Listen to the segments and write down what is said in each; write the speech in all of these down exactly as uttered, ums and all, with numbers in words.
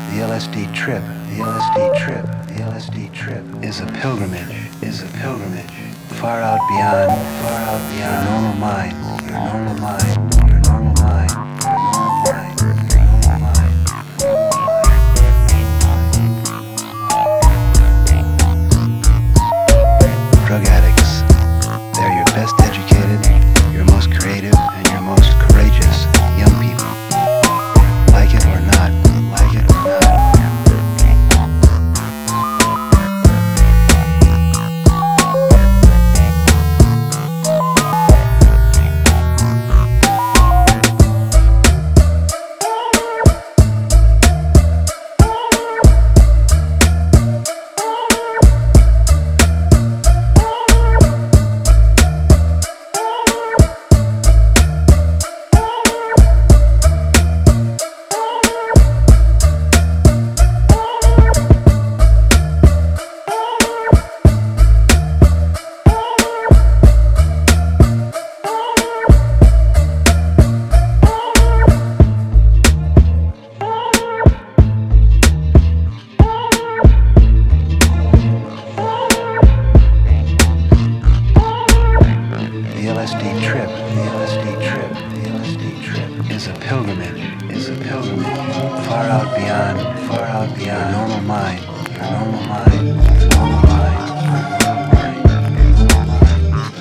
The L S D trip, the L S D trip, the L S D trip is a pilgrimage, is a pilgrimage. Far out beyond, far out beyond your normal mind, your normal mind, your normal mind, your normal mind, your normal mind. Drug addicts, they're your best educated, your most creative, and your most courageous young people. Like it or not, like it or not. The L S D trip, the L S D trip, the L S D trip is a pilgrimage, is a pilgrimage. Far out beyond, far out beyond your normal mind, your normal mind, your normal mind, your normal mind, your normal mind.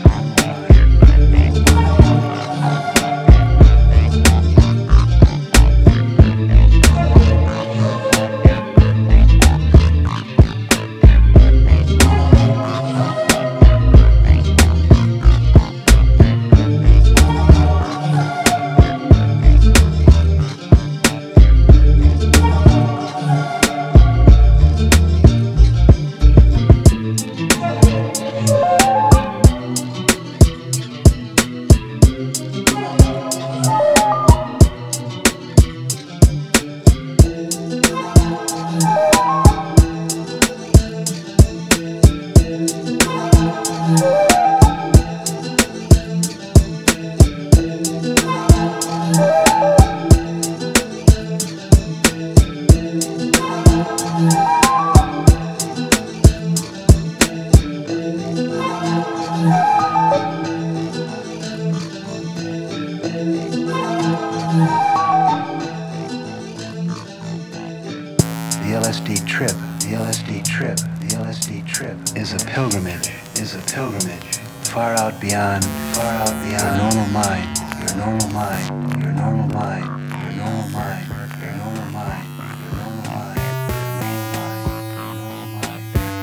The L S D trip, the L S D trip, the L S D trip is a pilgrimage, is a pilgrimage. Far out beyond, far out beyond your normal mind, your normal mind, your normal mind, your normal mind, your normal mind, your normal mind, your normal mind,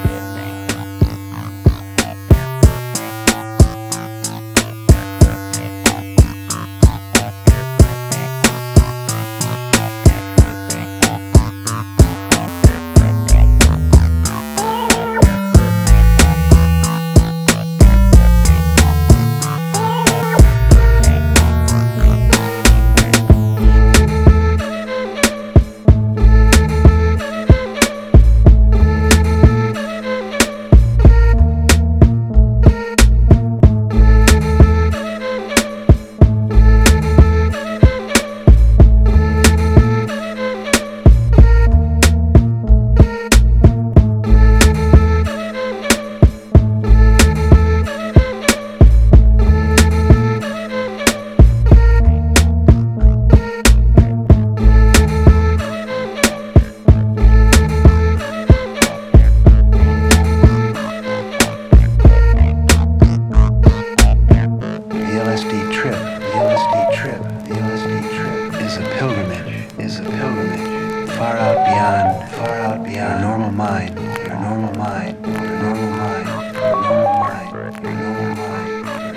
The L S D trip, the L S D trip, the L S D trip is a pilgrimage, is a pilgrimage. Far out beyond, far out beyond your normal mind, your normal mind, your normal mind, your normal mind, your normal mind, your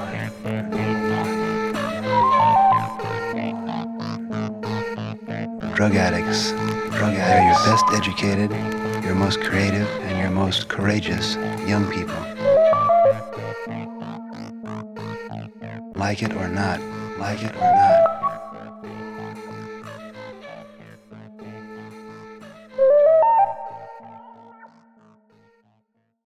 normal mind. Drug addicts, drug addicts, they're your best educated, your most creative, and your most courageous young people. Like it or not, like it or not.